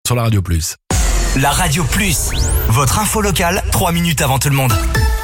sur la Radio Plus. La Radio Plus, votre info locale, 3 minutes avant tout le monde.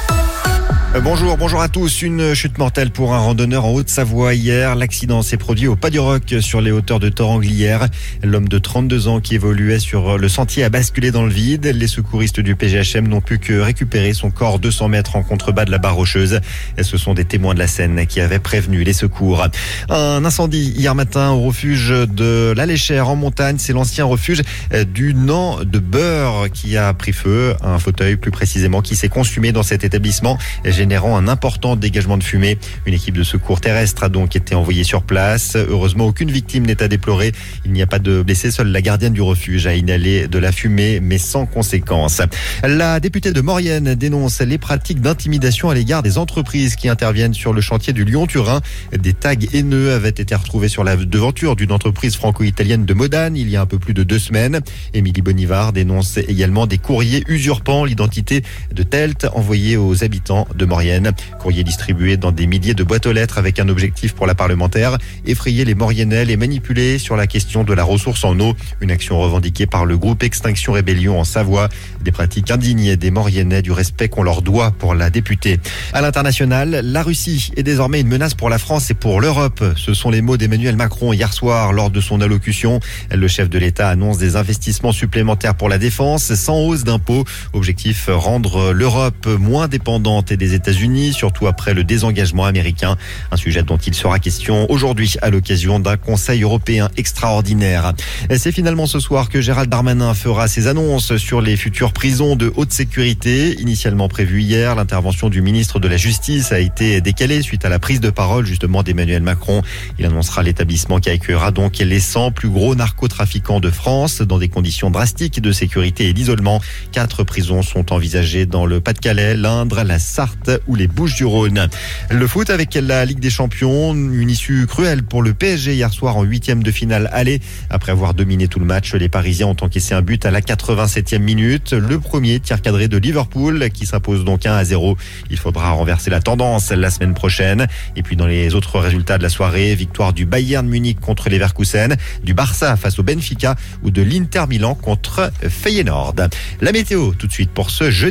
Bonjour à tous. Une chute mortelle pour un randonneur en Haute-Savoie hier. L'accident s'est produit au Pas du Roc sur les hauteurs de Thoranglières. L'homme de 32 ans qui évoluait sur le sentier a basculé dans le vide. Les secouristes du PGHM n'ont pu que récupérer son corps 200 mètres en contrebas de la barre rocheuse. Ce sont des témoins de la scène qui avaient prévenu les secours. Un incendie hier matin au refuge de la Léchère en montagne. C'est l'ancien refuge du Nant de Beurre qui a pris feu. Un fauteuil plus précisément qui s'est consumé dans cet établissement, générant un important dégagement de fumée. Une équipe de secours terrestre a donc été envoyée sur place. Heureusement, aucune victime n'est à déplorer. Il n'y a pas de blessés. Seule la gardienne du refuge a inhalé de la fumée, mais sans conséquence. La députée de Maurienne dénonce les pratiques d'intimidation à l'égard des entreprises qui interviennent sur le chantier du Lyon-Turin. Des tags haineux avaient été retrouvés sur la devanture d'une entreprise franco-italienne de Modane il y a un peu plus de 2 semaines. Émilie Bonivard dénonce également des courriers usurpant l'identité de Telt envoyés aux habitants de Maurienne. Courrier distribué dans des milliers de boîtes aux lettres avec un objectif pour la parlementaire, effrayer les Mauriennais, les manipuler sur la question de la ressource en eau. Une action revendiquée par le groupe Extinction Rébellion en Savoie. Des pratiques indignes des Mauriennais du respect qu'on leur doit pour la députée. À l'international, la Russie est désormais une menace pour la France et pour l'Europe. Ce sont les mots d'Emmanuel Macron hier soir lors de son allocution. Le chef de l'État annonce des investissements supplémentaires pour la défense sans hausse d'impôts. Objectif, rendre l'Europe moins dépendante des États-Unis, surtout après le désengagement américain. Un sujet dont il sera question aujourd'hui à l'occasion d'un Conseil européen extraordinaire. Et c'est finalement ce soir que Gérald Darmanin fera ses annonces sur les futures prisons de haute sécurité. Initialement prévue hier, l'intervention du ministre de la Justice a été décalée suite à la prise de parole justement d'Emmanuel Macron. Il annoncera l'établissement qui accueillera donc les 100 plus gros narcotrafiquants de France dans des conditions drastiques de sécurité et d'isolement. 4 prisons sont envisagées dans le Pas-de-Calais, l'Indre, la Sarthe ou les Bouches-du-Rhône. Le foot avec la Ligue des Champions, une issue cruelle pour le PSG hier soir en 8e de finale aller. Après avoir dominé tout le match, les Parisiens ont encaissé un but à la 87e minute. Le premier tir cadré de Liverpool qui s'impose donc 1-0. Il faudra renverser la tendance la semaine prochaine. Et puis dans les autres résultats de la soirée, victoire du Bayern Munich contre Leverkusen, du Barça face au Benfica ou de l'Inter Milan contre Feyenoord. La météo tout de suite pour ce jeudi.